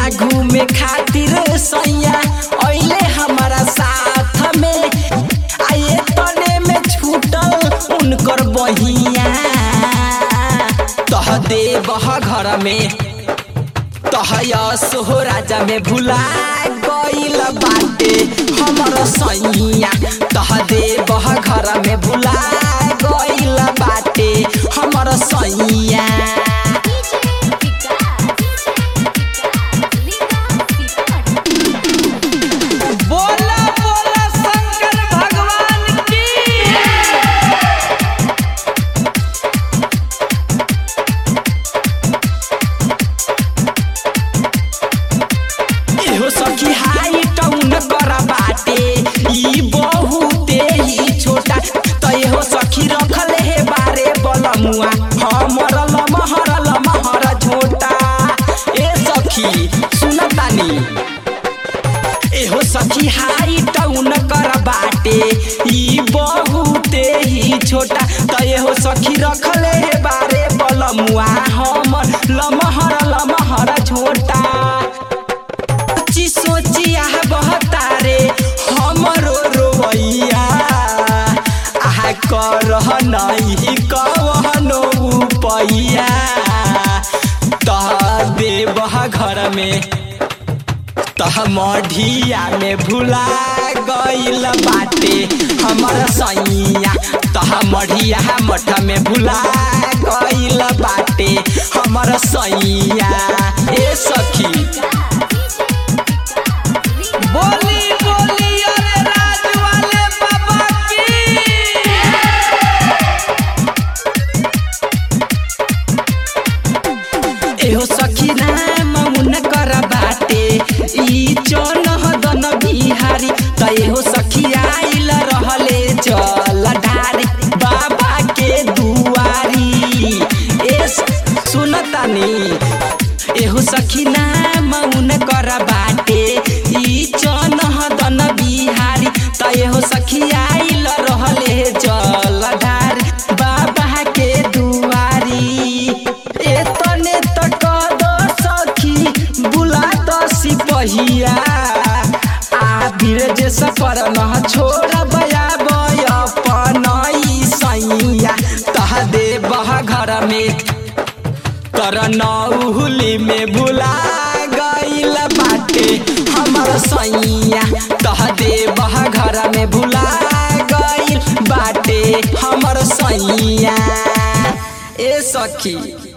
घूमे खातिर सैया अइले हमारा साथ में आए तने में छूटल उनकर बहिया तह देबह घर में तहया सोह राजा में भुला गइल बाटे हमर सैया तह देबह घर में भुला गइल बाटे हमर सैया। सखी हाई टाउन कर बाटे ई बहुते ही छोटा तहो सखी रखल हे बारे बलमुआ हमर लमहर झोटा ए सखी सुनतानी एहो सखी हाई टाउन कर बाटे ई बहुते ही छोटा तहो सखी रखल हे बारे बलमुआ हमर लमहर झोटा सोचिया बहतारे हमरो रोवैया आहा करह नहीं कवनो उपैया तह देबह घर में तह मढ़िया में भुला गइल बाटे हमर सैया तह मढ़िया मठ में भुला गइल बाटे हमर सैया। ए सखी बोली बोली अरे राज वाले बाबा की। एहो सखी नाम मुन कर बाटे ई चौनह दन बिहारी त एहो सखी आइल रहले चल ढारी बाबा के दुआरी ए सुनतानी एहो सखी नाम मुन कर बाटे बिहारी तहो सखी आइल रहले जल ढार बाबा के दुआरी एतने तक दो सखी बुला दो सिपहिया आ बीरज सफर न छोड़ बया अपन सैया तह देबह घर में कर नौहुली में भुला गइल बाटे हमर सैया तह देबह घर में भुला गइल बाटे हमर सैया। ए सखी।